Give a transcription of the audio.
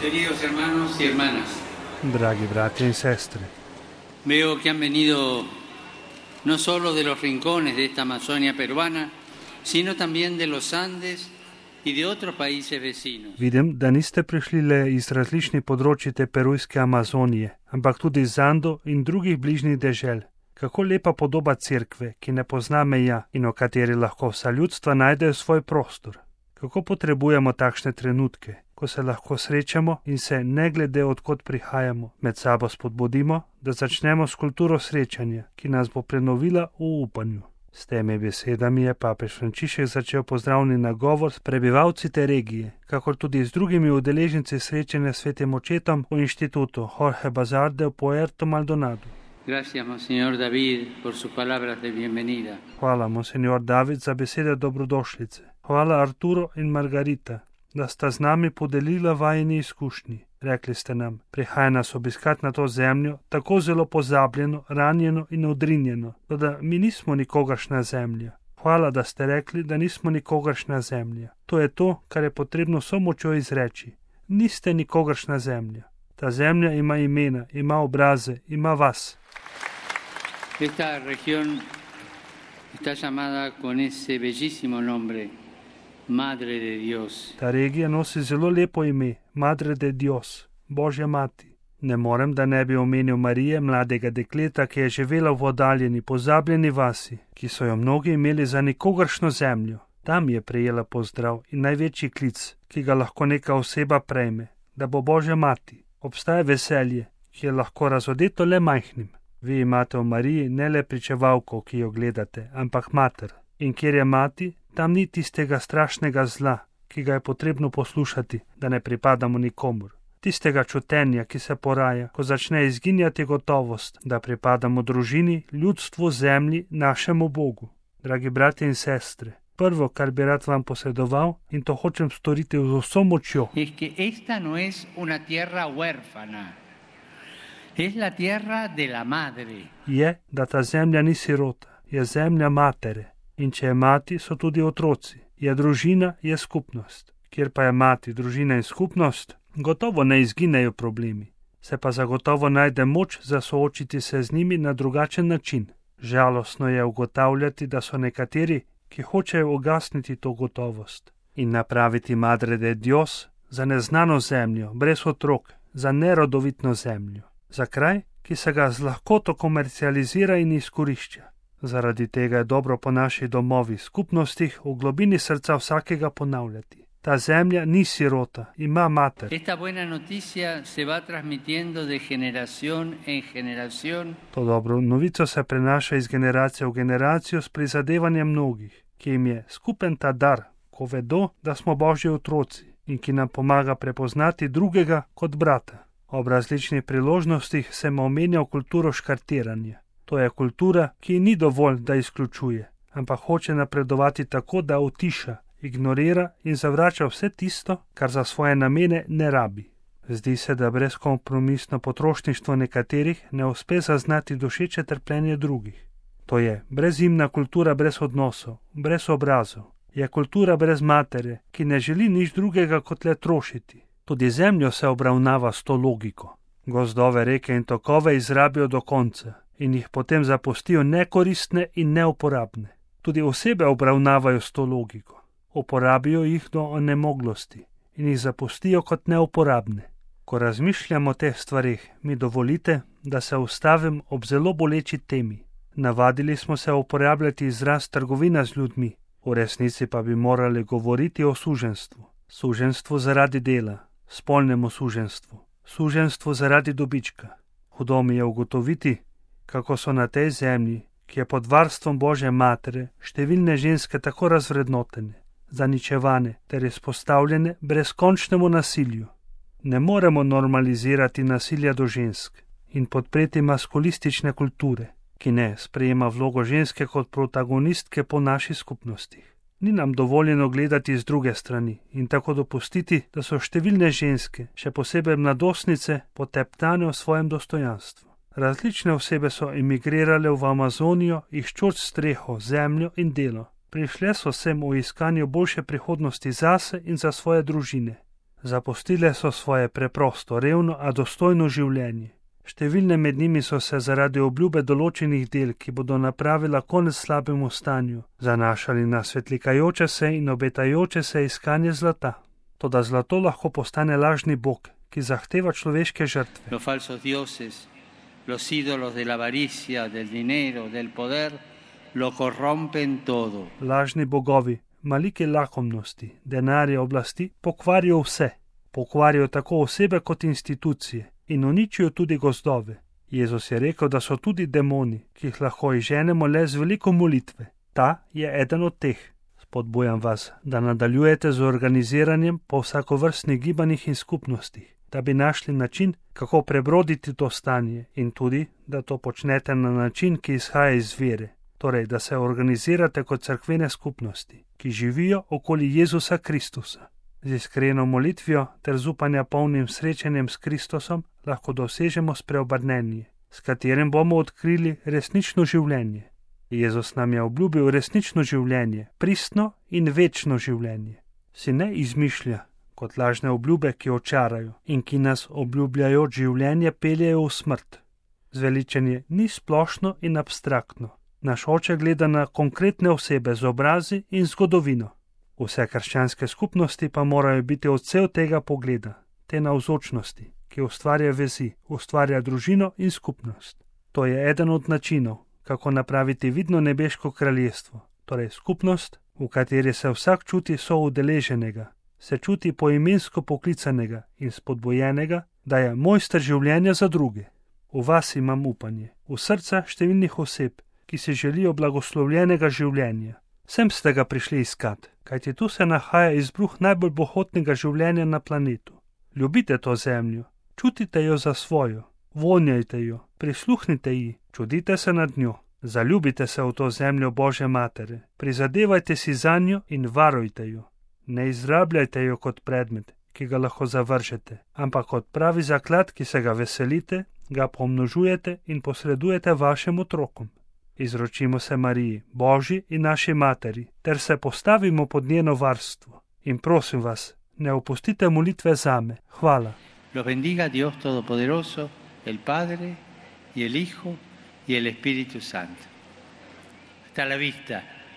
Queridos hermanos y hermanas, Dragi bratje in sestre, veo que han venido no solo de los rincones de esta Amazonia peruana, sino también de los Andes y de otros países vecinos. vidim, da niste prišli le iz različnih področji te perujske Amazonije, ampak tudi iz Andov in drugih bližnjih dežel. Kako lepa podoba cerkve, ki ne pozna meja in v kateri lahko vsa ljudstva najdejo svoj prostor. Kako potrebujemo takšne trenutke, ko se lahko srečamo in se, ne glede odkot prihajamo, med sabo spodbudimo, da začnemo s kulturo srečanja, ki nas bo prenovila v upanju. S temi besedami je papež Frančišek začel pozdravni nagovor s prebivalci te regije, kakor tudi z drugimi udeleženci srečanja s svetim očetom v inštitutu Jorge Bazarde v Puerto Maldonado. Gracias, Monseñor David, por sus palabras de bienvenida. Hvala, Monseñor David, za besede dobrodošlice. Hvala Arturo in Margarita, da sta z nami podelila vajini izkušnji. Rekli ste nam, prihaja nas obiskat na to zemljo, tako zelo pozabljeno, ranjeno in odrinjeno, da mi nismo nikogaršna zemlja. Hvala, da ste rekli, da nismo nikogaršna zemlja. To je to, kar je potrebno so močjo izreči. Niste nikogaršna zemlja. Ta zemlja ima imena, ima obraze, ima vas. Esta región está llamada con ese bellísimo nombre, Madre de Dios. Ta regija nosi zelo lepo ime, Madre de Dios, Božja mati. Ne morem, da ne bi omenil Marije, mladega dekleta, ki je živela v oddaljeni, pozabljeni vasi, ki so jo mnogi imeli za nikogaršno zemljo. Tam je prejela pozdrav in največji klic, ki ga lahko neka oseba prejme, da bo Božja mati. Obstaja veselje, ki je lahko razodeto le majhnim. Vi imate v Mariji ne le pričevalko, ki jo gledate, ampak mater. In kjer je mati, tam ni tistega strašnega zla, ki ga je potrebno poslušati, da ne pripadamo nikomur. Tistega čutenja, ki se poraja, ko začne izginjati gotovost, da pripadamo družini, ljudstvu, zemlji, našemu Bogu. Dragi bratje in sestre, prvo, kar bi rad vam posredoval, in to hočem storiti z vso močjo, Es que esta no es una tierra huérfana, es la tierra de la madre. je, da ta zemlja ni sirota, je zemlja matere. In če je mati, so tudi otroci. Je družina, je skupnost. Kjer pa je mati, družina in skupnost, gotovo ne izginejo problemi. Se pa zagotovo najde moč za soočiti se z njimi na drugačen način. Žalostno je ugotavljati, da so nekateri, ki hočejo ugasniti to gotovost in napraviti Madre de Dios za neznano zemljo, brez otrok, za nerodovitno zemljo. Za kraj, ki se ga z lahkoto komercializira in izkorišča. Zaradi tega je dobro po naših domovih, skupnostih, v globini srca vsakega ponavljati. Ta zemlja ni sirota, ima mater. Esta buena noticia se va transmitiendo de generación en generación. To dobro novico se prenaša iz generacije v generacijo s prizadevanjem mnogih, ki jim je skupen ta dar, ko vedo, da smo Božji otroci in ki nam pomaga prepoznati drugega kot brata. Ob različnih priložnostih sem omenjal kulturo škartiranja. To je kultura, ki ni dovolj, da izključuje, ampak hoče napredovati tako, da utiša, ignorira in zavrača vse tisto, kar za svoje namene ne rabi. Zdi se, da brezkompromisno potrošništvo nekaterih ne uspe zaznati dušeče trpljenje drugih. To je brezimna kultura brez odnosov, brez obrazov. Je kultura brez matere, ki ne želi nič drugega kot le trošiti. Tudi zemljo se obravnava s to logiko. Gozdove, reke in tokove izrabijo do konca in jih potem zapustijo nekoristne in neuporabne. Tudi osebe obravnavajo s to logiko. Uporabijo jih do onemoglosti in jih zapustijo kot neuporabne. Ko razmišljamo o teh stvarih, mi dovolite, da se ustavim ob zelo boleči temi. Navadili smo se uporabljati izraz trgovina z ljudmi, v resnici pa bi morali govoriti o suženstvu. Suženstvu zaradi dela, spolnemu suženstvu, suženstvu zaradi dobička. Hudo mi je ugotoviti, kako so na tej zemlji, ki je pod varstvom Božje matere, številne ženske tako razvrednotene, zaničevane ter izpostavljene brezkončnemu nasilju. Ne moremo normalizirati nasilja do žensk in podpreti maskulistične kulture, ki ne sprejema vlogo ženske kot protagonistke po naši skupnosti. Ni nam dovoljeno gledati z druge strani in tako dopustiti, da so številne ženske, še posebej mladostnice, poteptane v svojem dostojanstvu. Različne osebe so emigrirale v Amazonijo, iščoč streho, zemljo in delo. Prišle so sem v iskanju boljše prihodnosti zase in za svoje družine. Zapustile so svoje preprosto, revno, a dostojno življenje. Številne med njimi so se zaradi obljube določenih del, ki bodo napravila konec slabemu stanju, zanašali na svetlikajoče se in obetajoče se iskanje zlata. Toda zlato lahko postane lažni bog, ki zahteva človeške žrtve. Los falsos dioses, los ídolos de la avaricia, del dinero, del poder, lo corrompen todo. Lažni bogovi, malike lakomnosti, denarja, oblasti pokvarijo vse. Pokvarijo tako osebe kot institucije in uničijo tudi gozdove. Jezus je rekel, da so tudi demoni, ki jih lahko izženemo le z veliko molitve. Ta je eden od teh. Spodbujam vas, da nadaljujete z organiziranjem po vsakovrstnih gibanjih in skupnostih, da bi našli način, kako prebroditi to stanje in tudi, da to počnete na način, ki izhaja iz vere, torej, da se organizirate kot cerkvene skupnosti, ki živijo okoli Jezusa Kristusa. Z iskreno molitvijo ter z upanja polnim srečanjem s Kristusom lahko dosežemo spreobrnenje, s katerim bomo odkrili resnično življenje. Jezus nam je obljubil resnično življenje, pristno in večno življenje. Si ne izmišlja kot lažne obljube, ki očarajo in ki nas obljubljajoč življenje peljejo v smrt. Zveličenje ni splošno in abstraktno. Naš oče gleda na konkretne osebe z obrazi in zgodovino. Vse krščanske skupnosti pa morajo biti odsev tega pogleda, te navzočnosti, ki ustvarja vezi, ustvarja družino in skupnost. To je eden od načinov, kako napraviti vidno nebeško kraljestvo, torej skupnost, v kateri se vsak čuti soudeleženega, se čuti poimensko poklicanega in spodbojenega, da je mojster življenja za druge. V vas imam upanje, v srca številnih oseb, ki si želijo blagoslovljenega življenja. Sem ste ga prišli iskat, kajti tu se nahaja izbruh najbolj bohotnega življenja na planetu. Ljubite to zemljo, čutite jo za svojo, vonjajte jo, prisluhnite ji, čudite se nad njo, zaljubite se v to zemljo Božje Matere, prizadevajte si zanjo in varujte jo. Ne izrabljajte jo kot predmet, ki ga lahko zavržete, ampak kot pravi zaklad, ki se ga veselite, ga pomnožujete in posredujete vašim otrokom. Izročimo se Mariji, Božji in naši Materi, ter se postavimo pod njeno varstvo. In prosim vas, ne opustite molitve zame. Hvala. Los bendiga Dios Todopoderoso, el Padre, y el Hijo, y el Espíritu Santo. Hasta la vista.